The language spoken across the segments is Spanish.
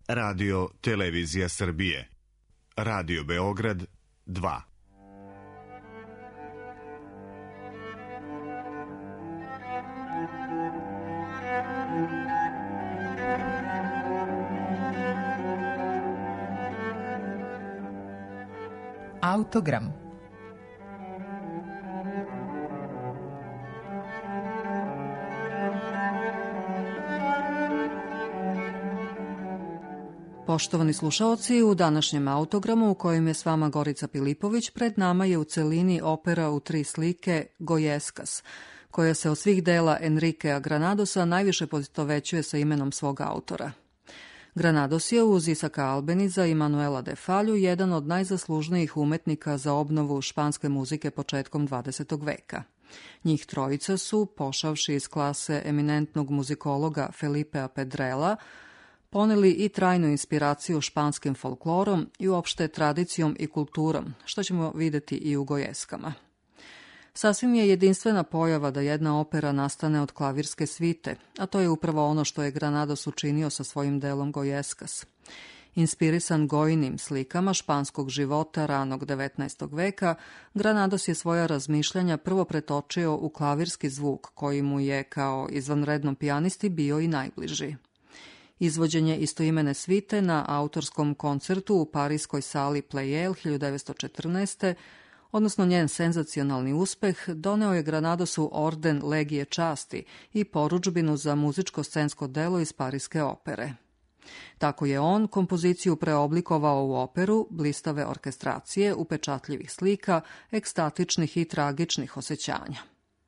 Radio Televizija Srbije. Radio Beograd 2. Autogram. Poštovani slušaoci, u današnjem autogramu u kojem je s vama Gorica Pilipović, pred nama je u celini opera u 3 slike Gojeskas, koja se od svih dela Enriquea Granadosa najviše poistovećuje sa imenom svog autora. Granados je uz Isaka Albeniza i Manuela de Fallu jedan od najzaslužnijih umetnika za obnovu španske muzike početkom 20. veka. Njih trojica su, pošavši iz klase eminentnog muzikologa Felipea Pedrela, poneli i trajnu inspiraciju španskim folklorom i uopšte tradicijom i kulturom, što ćemo videti i u Gojeskama. Sasvim je jedinstvena pojava da jedna opera nastane od klavirske svite, a to je upravo ono što je Granados učinio sa svojim delom Gojeskas. Inspirisan Gojinim slikama španskog života ranog 19. veka, Granados je svoja razmišljanja prvo pretočio u klavirski zvuk koji mu je kao izvanrednom pijanisti bio i najbliži. Izvođenje istoimene svite na autorskom koncertu u parijskoj sali Pleyel 1914. odnosno njen senzacionalni uspeh, doneo je Granadosu orden Legije časti i porudžbinu za muzičko-scensko delo iz Parijske opere. Tako je on kompoziciju preoblikovao u operu blistave orkestracije, upečatljivih slika, ekstatičnih i tragičnih osjećanja.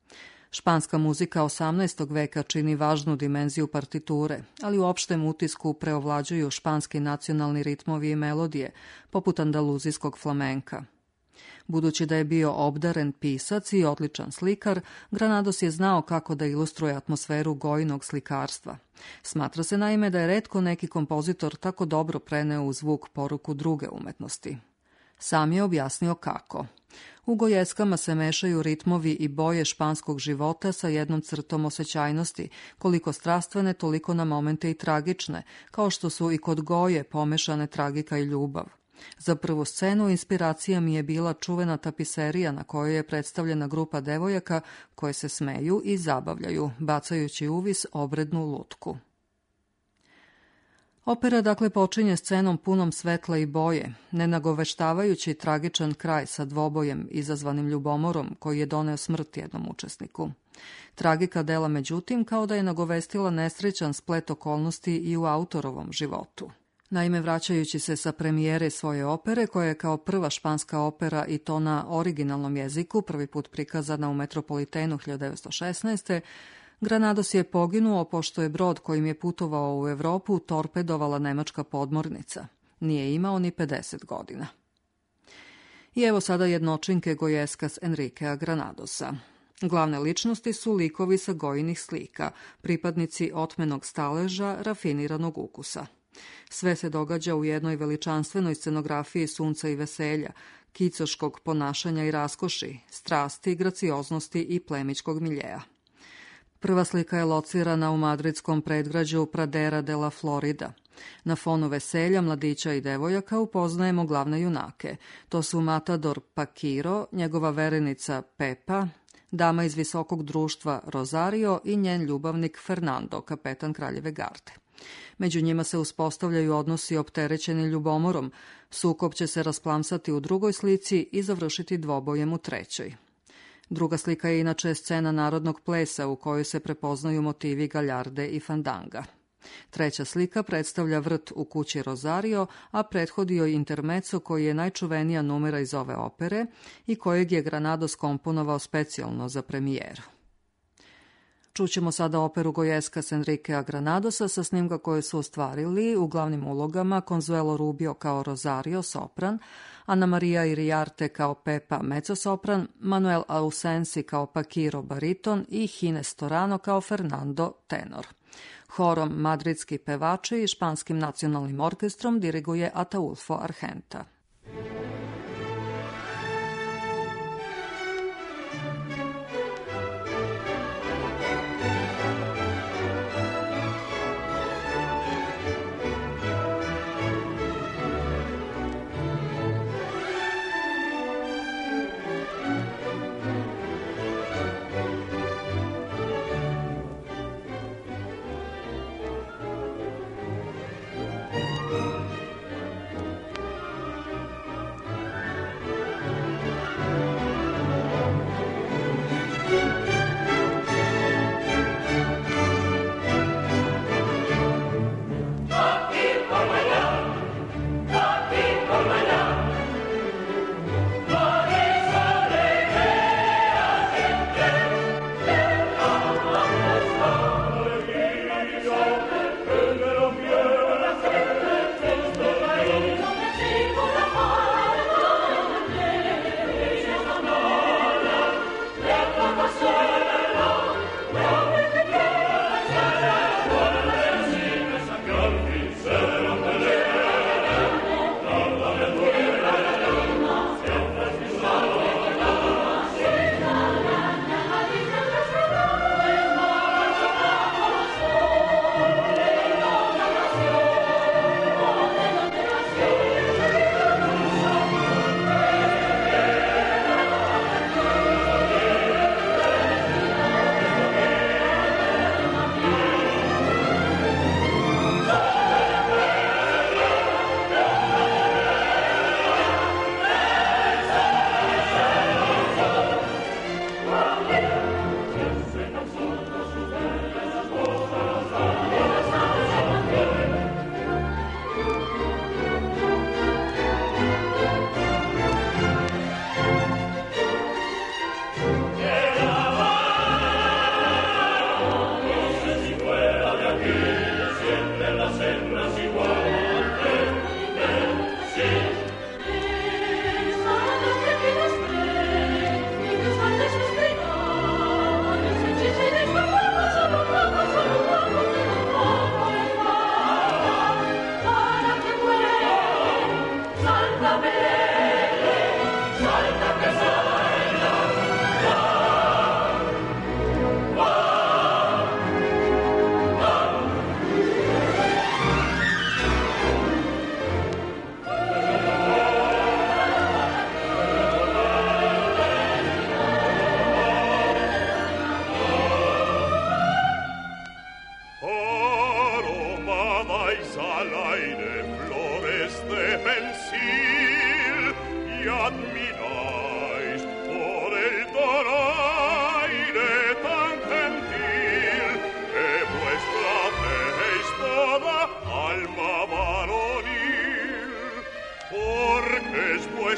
Španska muzika 18. veka čini važnu dimenziju partiture, ali u opštem utisku preovlađuju španski nacionalni ritmovi i melodije, poput andaluzijskog flamenka. Budući da je bio obdaren pisac i odličan slikar, Granados je znao kako da ilustruje atmosferu Gojinog slikarstva. Smatra se naime da je retko neki kompozitor tako dobro preneo u zvuk poruku druge umetnosti. Sam je objasnio kako. U Gojeskama se mešaju ritmovi i boje španskog života sa jednom crtom osjećajnosti, koliko strastvene, toliko na momente i tragične, kao što su i kod Goje pomešane tragika i ljubav. Za prvu scenu inspiracija mi je bila čuvena tapiserija na kojoj je predstavljena grupa devojaka koje se smeju i zabavljaju, bacajući uvis obrednu lutku. Opera dakle počinje scenom punom svetla i boje, ne nagoveštavajući tragičan kraj sa dvobojem izazvanim ljubomorom koji je doneo smrt jednom učesniku. Tragika dela međutim kao da je nagovestila nesrećan splet okolnosti i u autorovom životu. Naime, vraćajući se sa premijere svoje opere, koja je kao prva španska opera i to na originalnom jeziku, prvi put prikazana u Metropolitenu 1916. Granados je poginuo pošto je brod kojim je putovao u Evropu torpedovala nemačka podmornica. Nije imao ni 50 godina. I evo sada jednočinke Gojeskas Enriquea Granadosa. Glavne ličnosti su likovi sa Gojinih slika, pripadnici otmenog staleža, rafiniranog ukusa. Sve se događa u jednoj veličanstvenoj scenografiji sunca i veselja, kicoškog ponašanja i raskoši, strasti, gracioznosti i plemićkog miljeja. Prva slika je locirana u madridskom predgrađu Pradera de la Florida. Na fonu veselja mladića i devojaka upoznajemo glavne junake. To su matador Paquiro, njegova verenica Pepa, dama iz visokog društva Rosario i njen ljubavnik Fernando, kapetan kraljeve garde. Među njima se uspostavljaju odnosi opterećeni ljubomorom, sukob će se rasplamsati u drugoj slici i završiti dvobojem u trećoj. Druga slika je inače scena narodnog plesa u kojoj se prepoznaju motivi galjarde i fandanga. Treća slika predstavlja vrt u kući Rosario, a prethodio je intermezzo koji je najčuvenija numera iz ove opere i kojeg je Granados komponovao specijalno za premijeru. Čućemo sada operu Gojeskas Enriquea Granadosa sa snimka koje su ostvarili u glavnim ulogama Consuelo Rubio kao Rosario, sopran, Ana Maria Iriarte kao Pepa, mezzosopran, Manuel Ausensi kao Paquiro, bariton i Hines Torano kao Fernando, tenor. Horom madridski pevači i španskim nacionalnim orkestrom diriguje Ataulfo Argenta.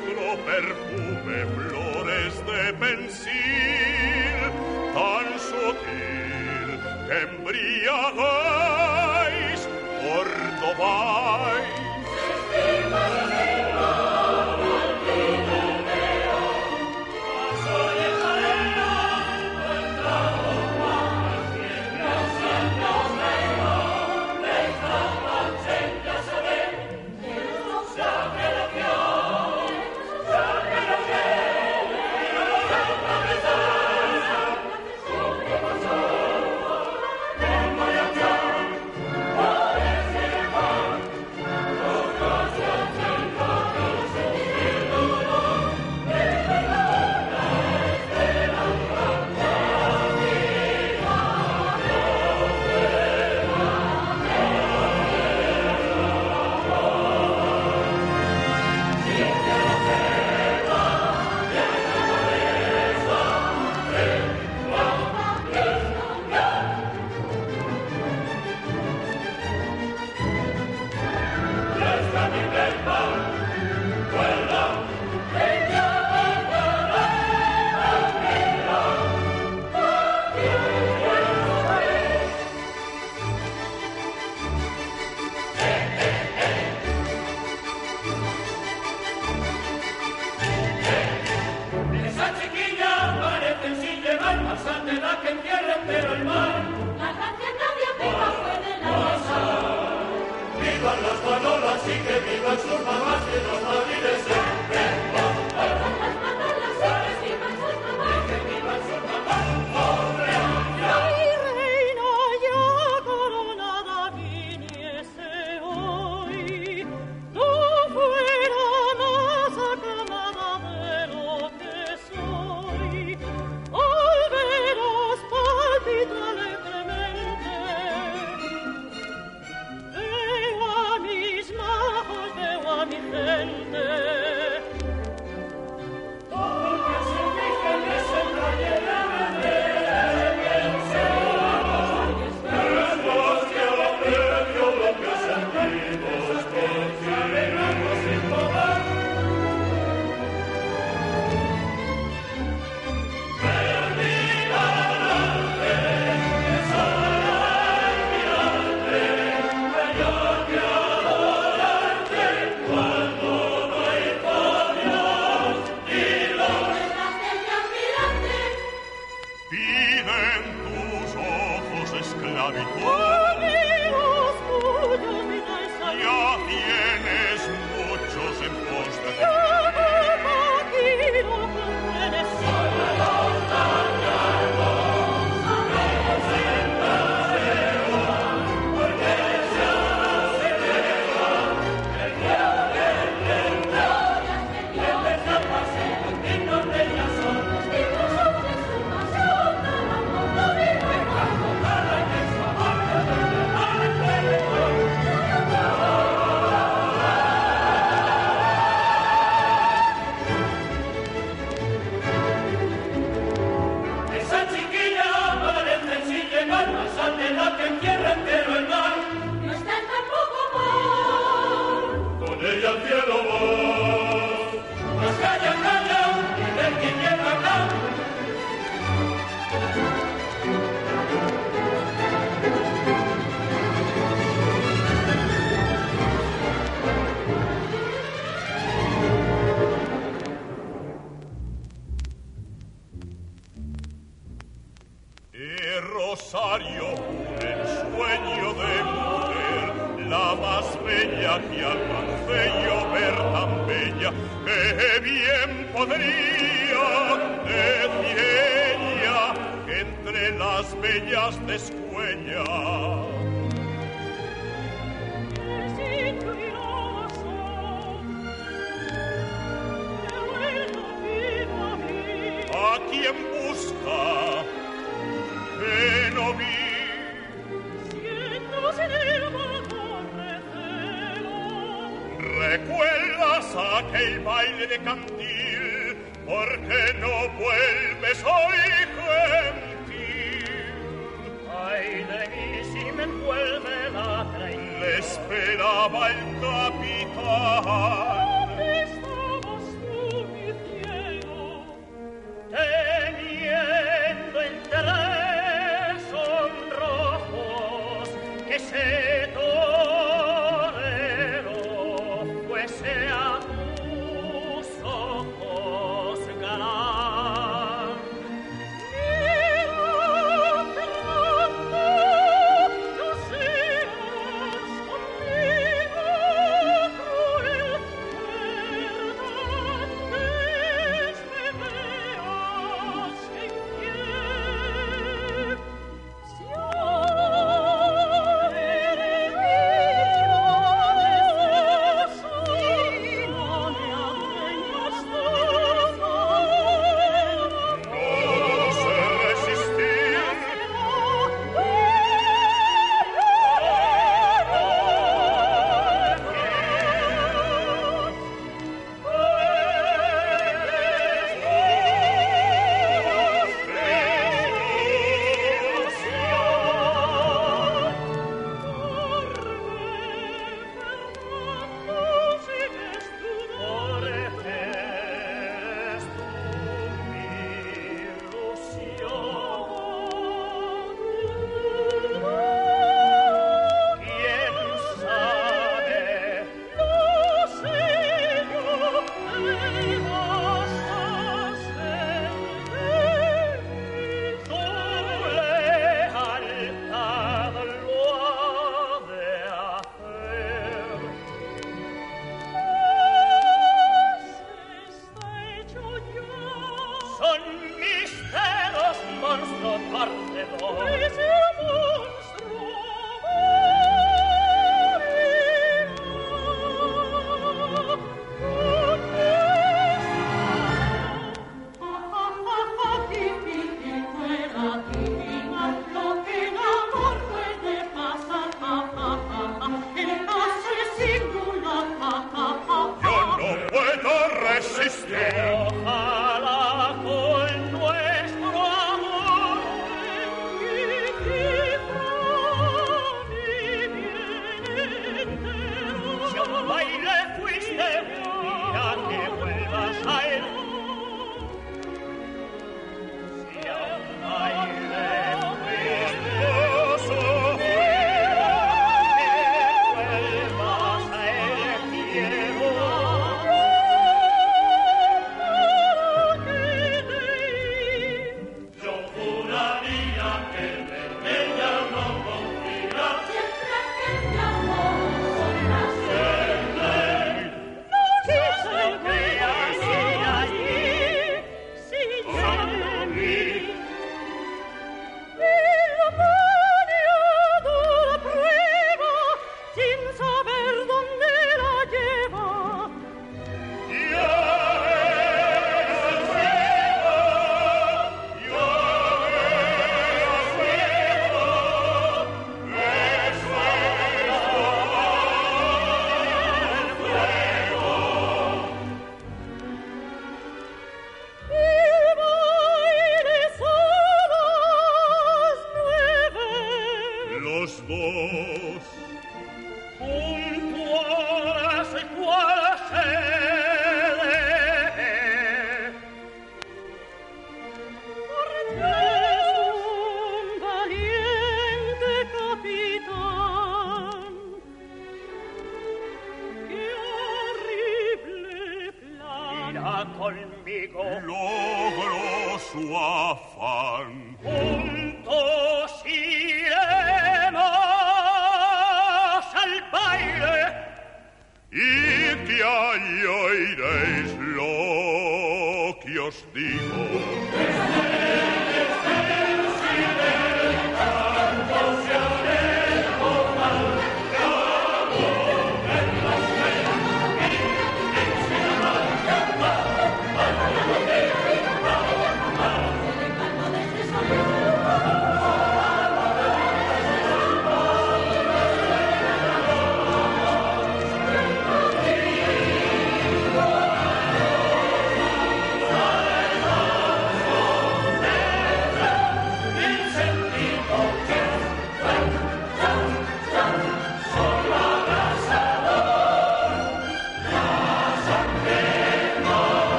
vuestro perfume, flores de pensil, tan sutil que embriagáis, Cordobáis. Rosario, un ensueño de mujer, la más bella que alcancé yo ver tan bella, que bien podría decir ella que entre las bellas descuella. ¿A quién busca? Que no vi. Siéndose en el balcón recelo. ¿Recuerdas aquel baile de cantil? ¿Por qué no vuelves hoy, gentil? Ay de mí si me envuelve la traición. Le esperaba el capitán. ¿Dónde estabas tú?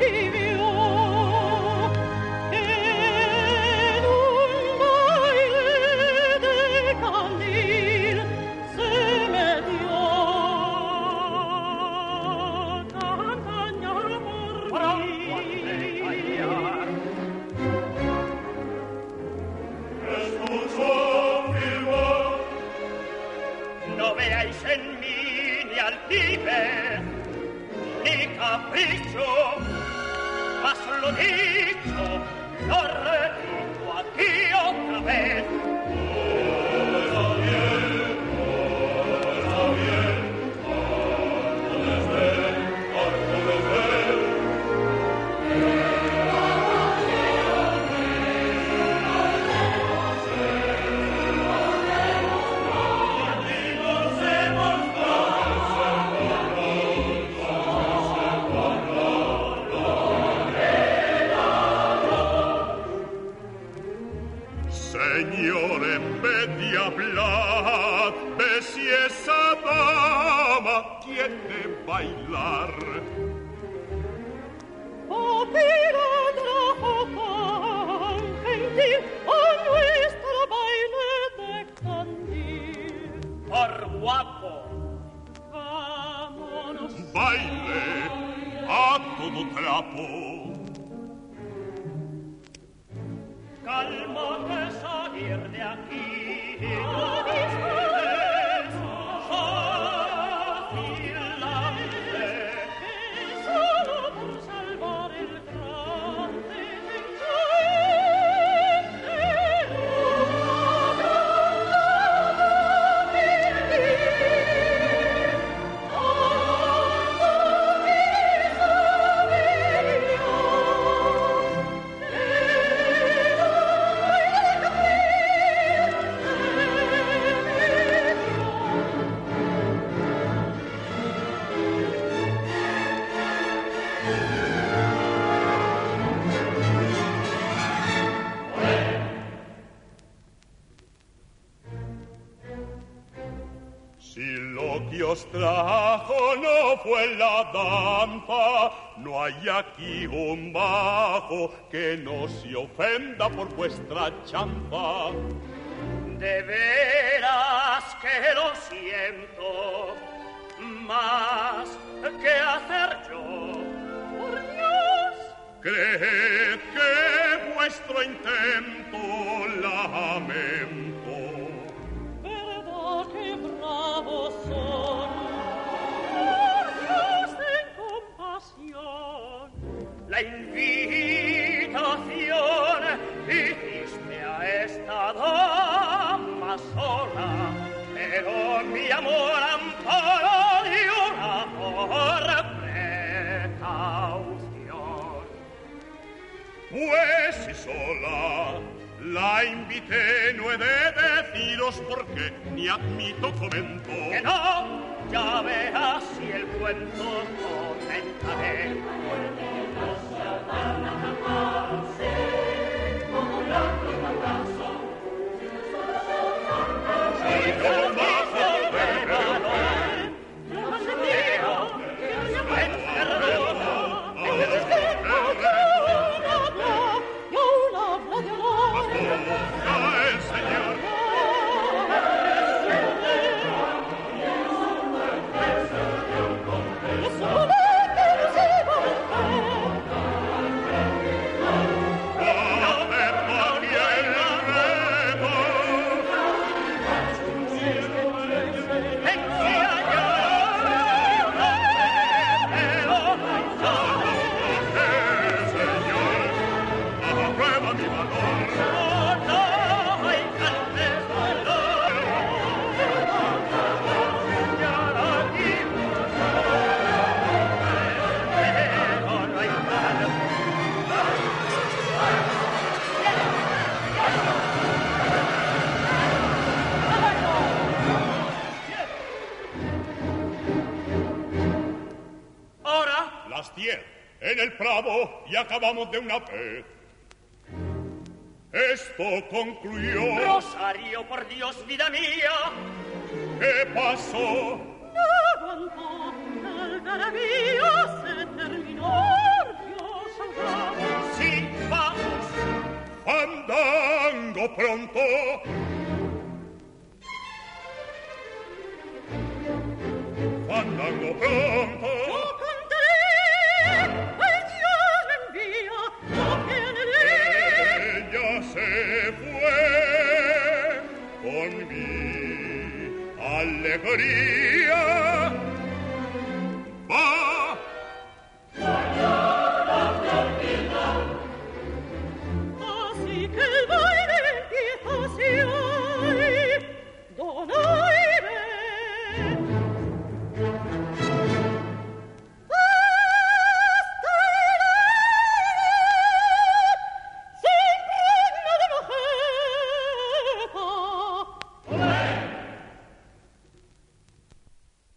Trajo no fue la danza, no hay aquí un bajo que no se ofenda por vuestra chanza. De veras que lo siento, más que hacer yo. Por Dios, creed que vuestro intento lamento. Verdad que bravos son. La invitación hiciste a esta dama sola, pero mi amor amparo de una por precaución. Pues si sola la invité, no he de deciros por qué, ni admito comento. Que no, ya veas si el cuento comentaré. En el prado y acabamos de una vez. Esto concluyó. Rosario, por Dios, vida mía. ¿Qué pasó? No aguantó, la algarabía se terminó. fandango pronto. Fandango pronto. Yo cantaré, pues Dios me envía, yo quedaré. Ella se fue con mi alegría. Va. Así que el baile empieza así hoy, donaire. Hasta el aire se impregna de majeta.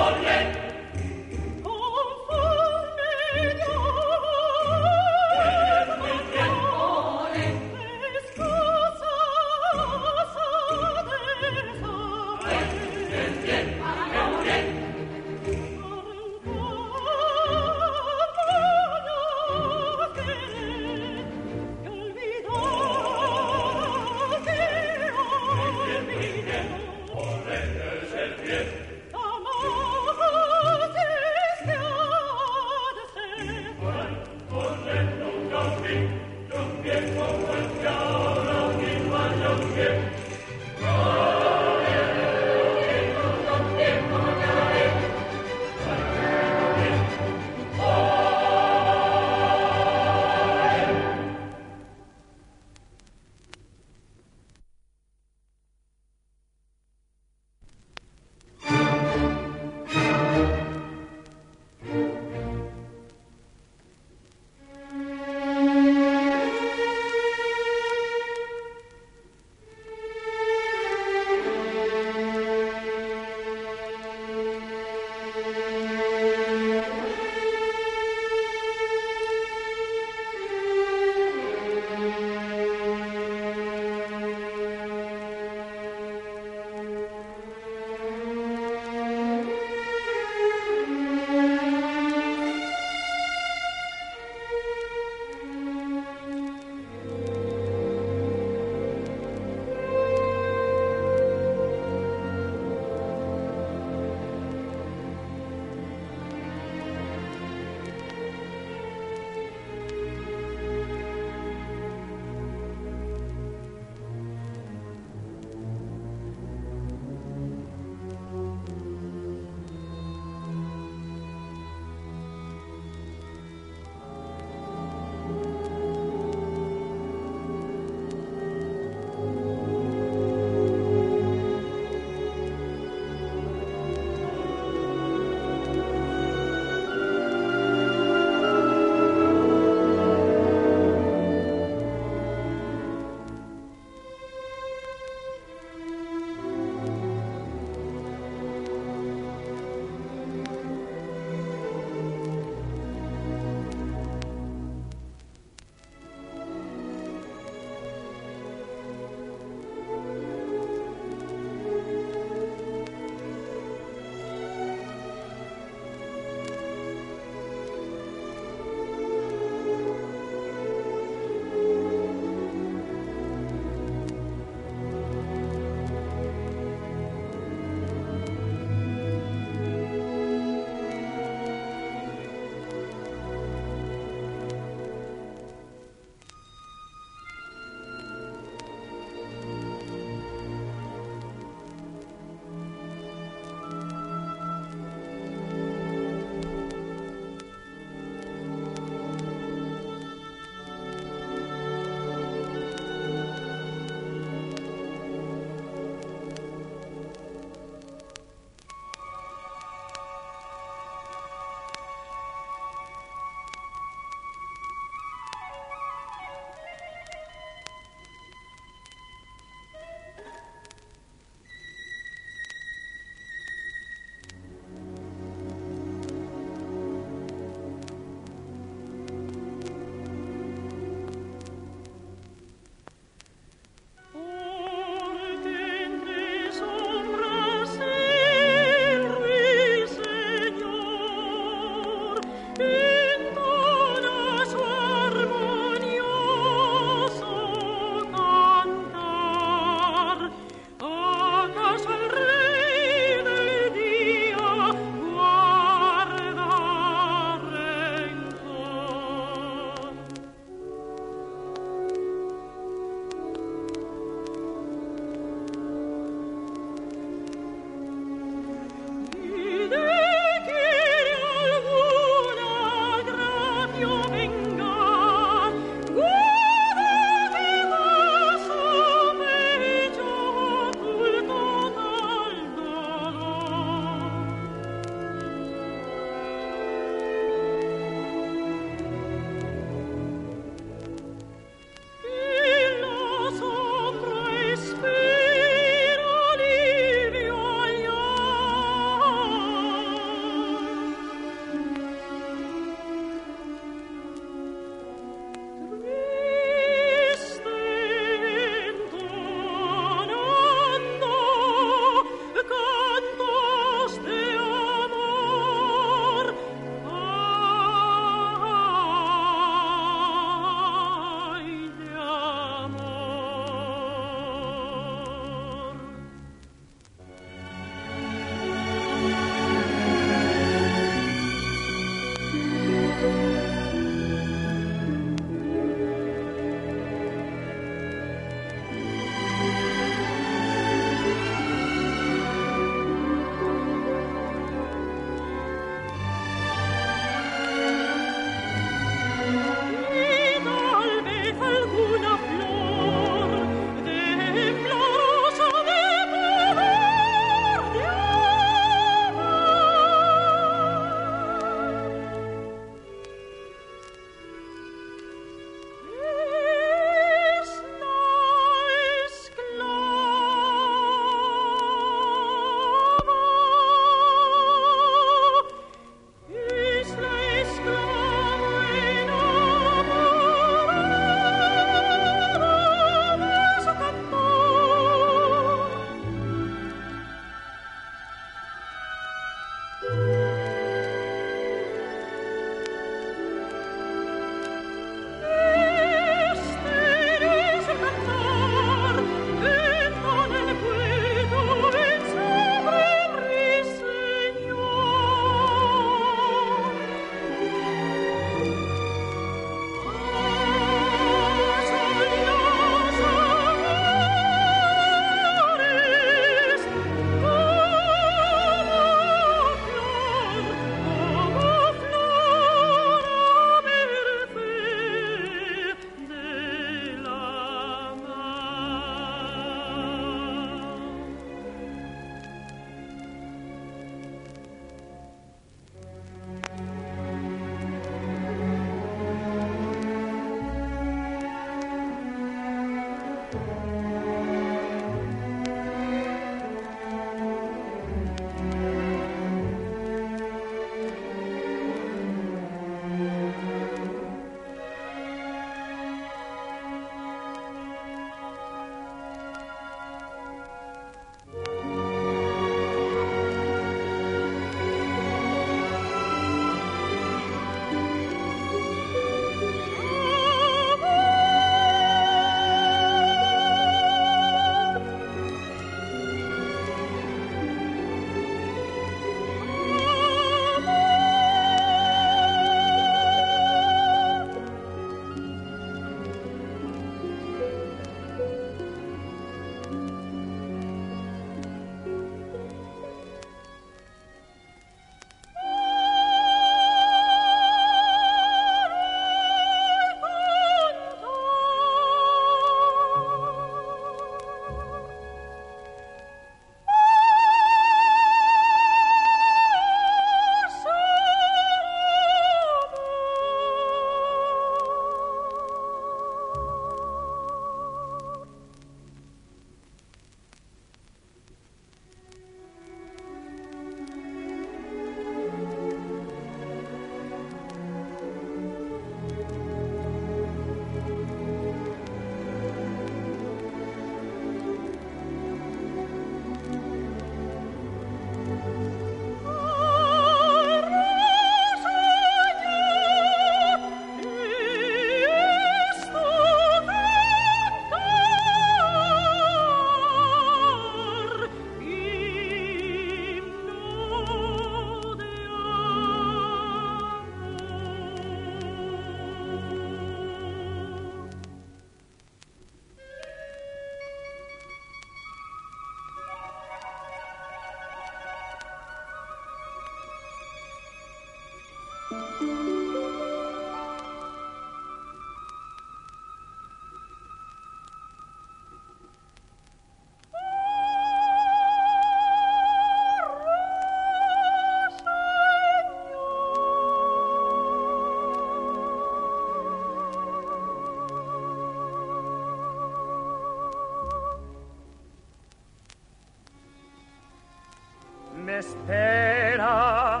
Me esperas.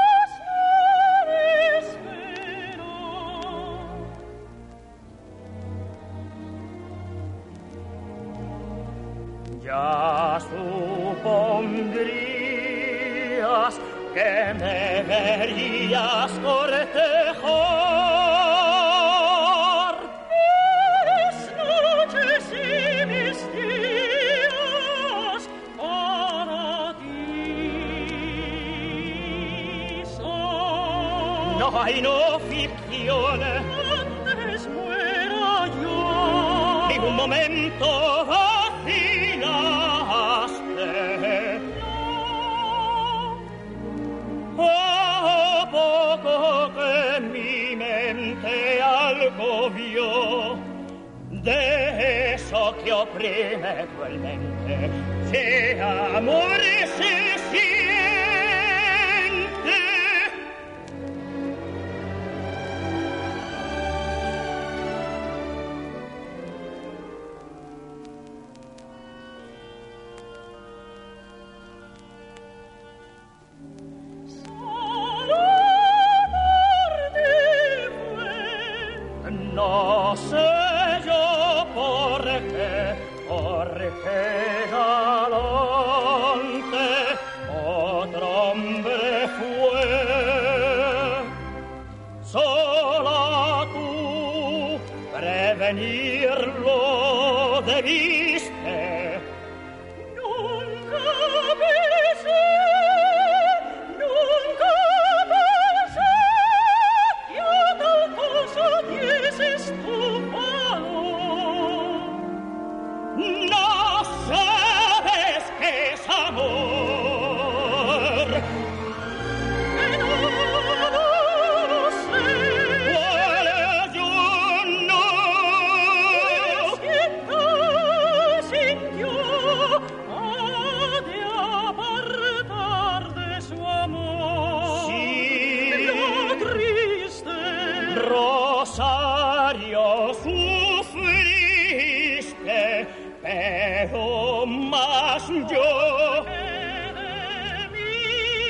Ya supondrías que me verías cortejar mis noches y mis días para ti son. No hay no ficciones. Antes muera yo. Ni un momento vio de eso que oprime cruelmente, si amor se siente. No sé yo por qué galante otro hombre fue. Sola tú prevenirlo debiste. Nunca pensé que a tal cosa dieses tu valor. No sabes qué es amor. Que no lo sé. Bueno, yo no. Sintió ha de apartar de su amor. Sí. Lo triste Rosario sufriste, pero más yo de mi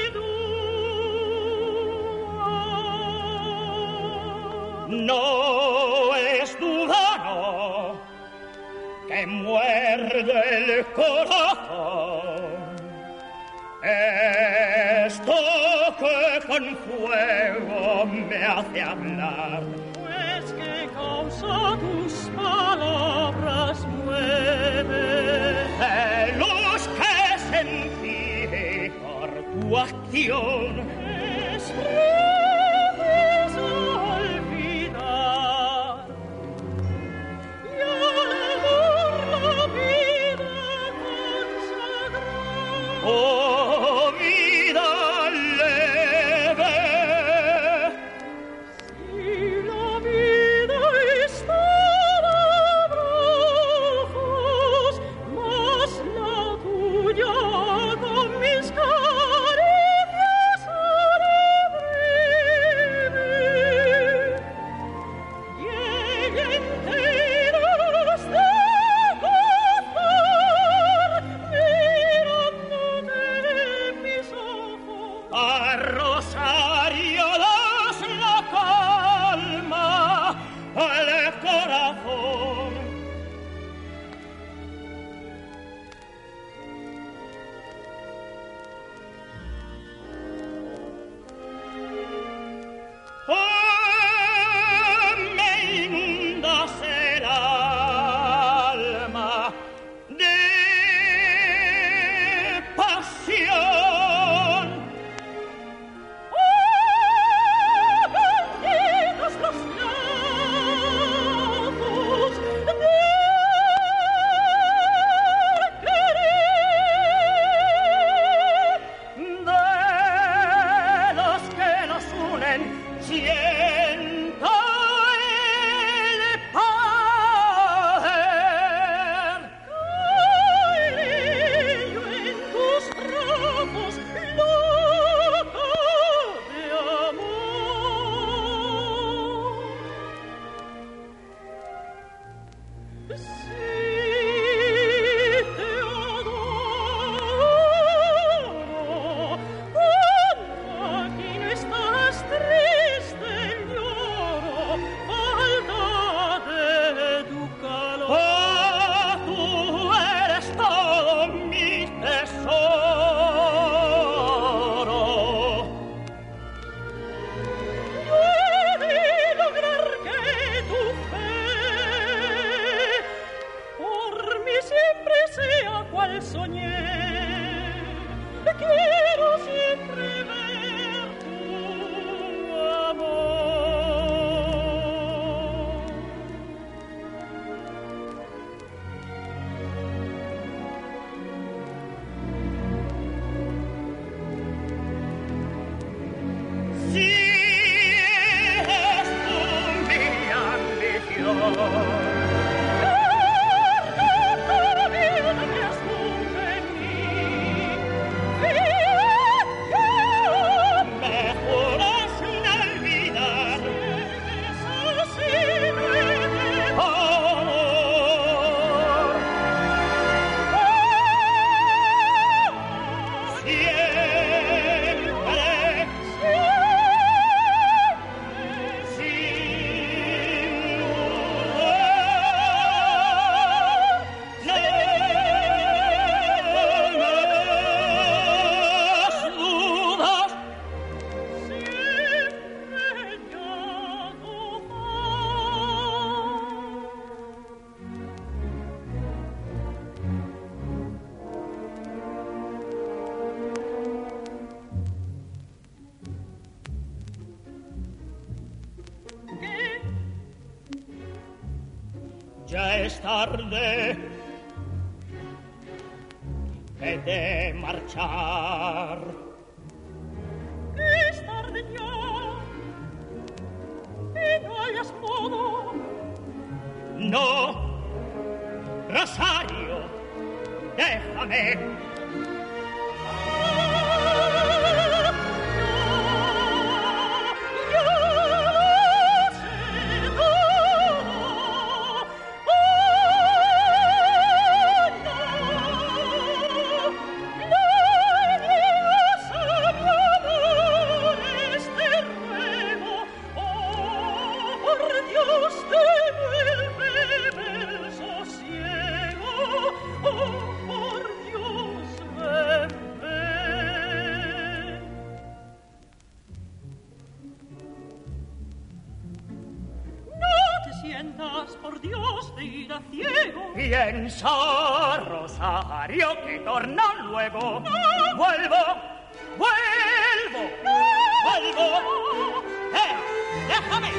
duda. No es duda, no, que muerde el corazón. Esto que con fuego me hace hablar, pues que causa tus palabras mueve. Celos que sentí por tu acción es preciso olvidar. Y al amor la vida consagrar. Oh, vida leve. Si la vida está de abrazos, más la tuya con mis caricias haré. siento el poder. Caeré yo en tus brazos, loca de amor. Si te adoro, cuando aquí no estás triste lloro, falta de tu calor. Oh, tú eres todo mi tesoro. Yo he de lograr que tu fe por mí siempre sea cual soñé. Quiero siempre ver tu amor. Si es tu mi ambición. Me juras no olvidar amor. Siempre, sin dudas. Ya es tarde, he de marchar. Es tarde ya, y no hayas modo. No, Rosario, déjame. Yo sé todo. Oh, no, no niegas a mi amor este ruego. Oh, por Dios, devuélveme el sosiego. Oh, por Dios, ven, ven. No te sientas, por Dios, de ir a ciego. Piensa, Rosario, que torno luego. Vuelvo, vuelvo, vuelvo. Déjame.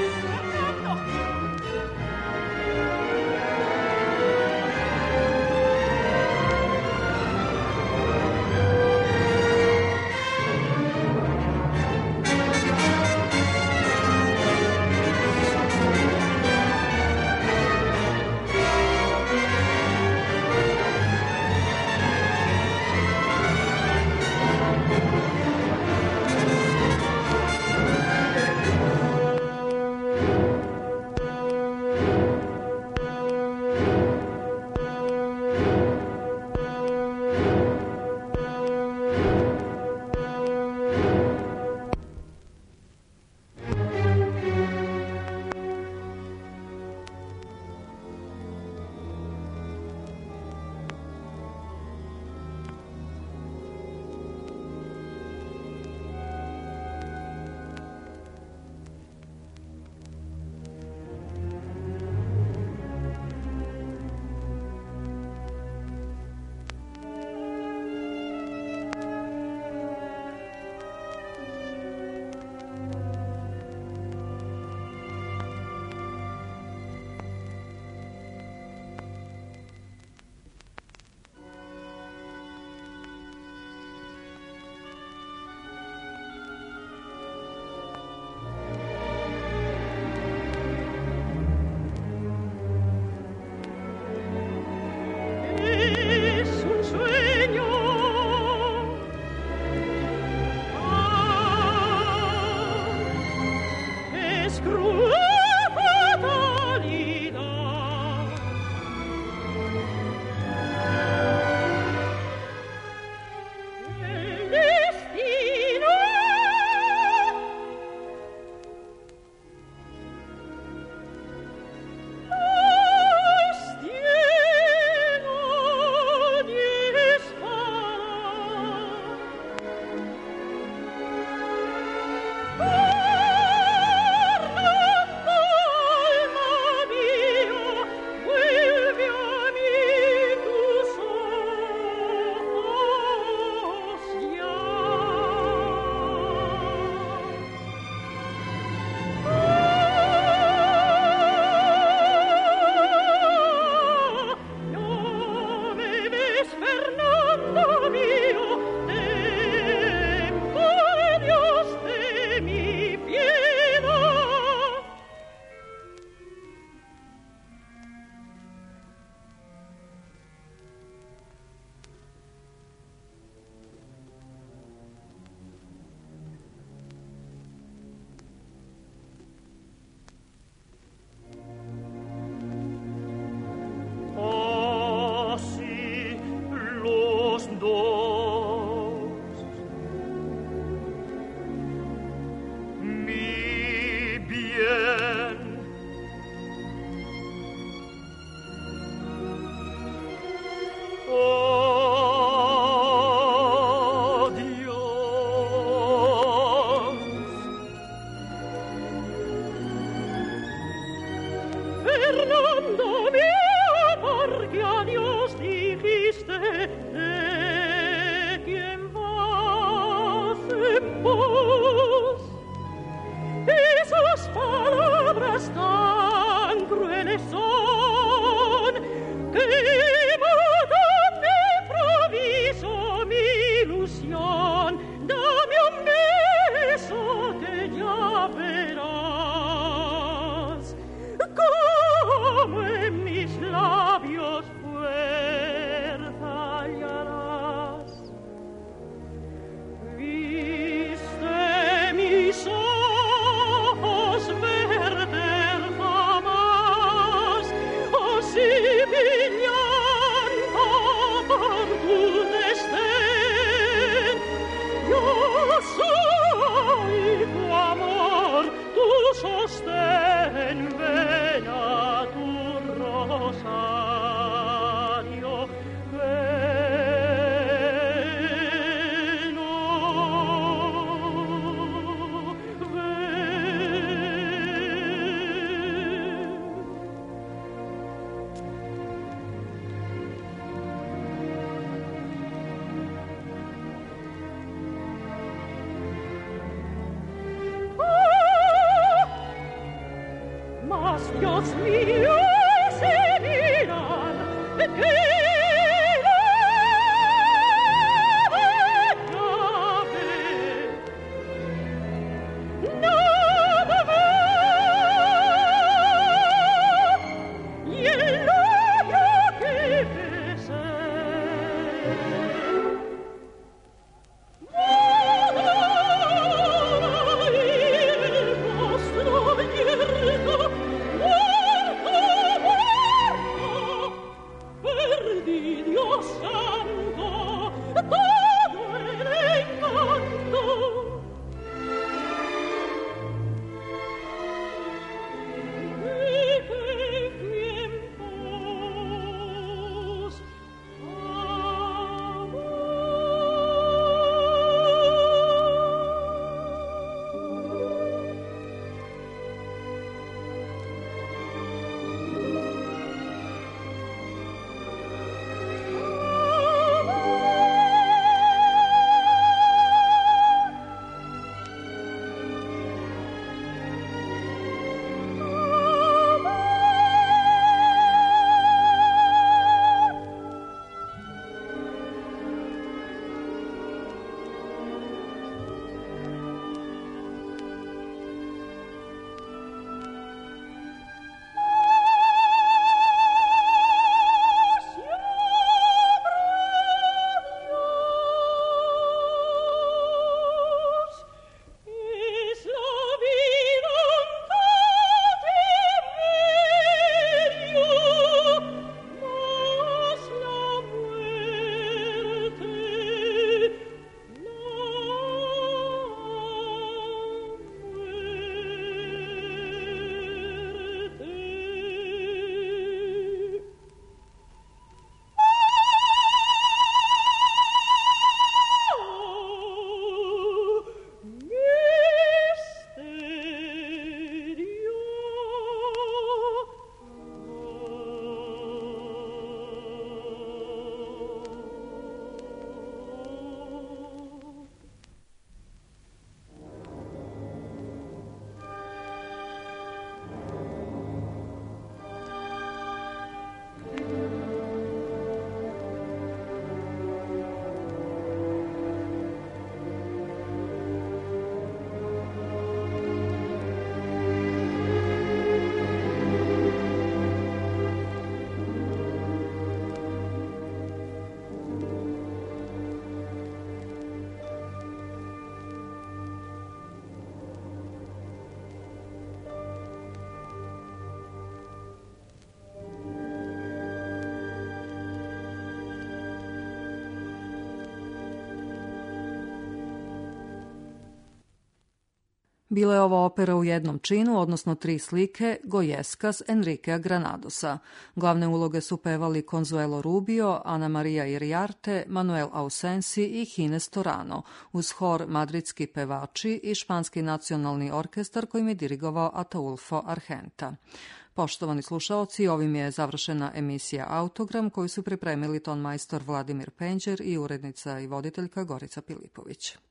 Bila je ova opera u jednom činu, odnosno 3 slike, Gojeskas Enriquea Granadosa. Glavne uloge su pevali Consuelo Rubio, Ana Maria Iriarte, Manuel Ausensi i Hines Torano, uz hor madridski pevači i španski nacionalni orkestar kojim je dirigovao Ataulfo Argenta. Poštovani slušaoci, ovim je završena emisija Autogram koju su pripremili tonmajstor Vladimir Penđer i urednica i voditeljka Gorica Pilipović.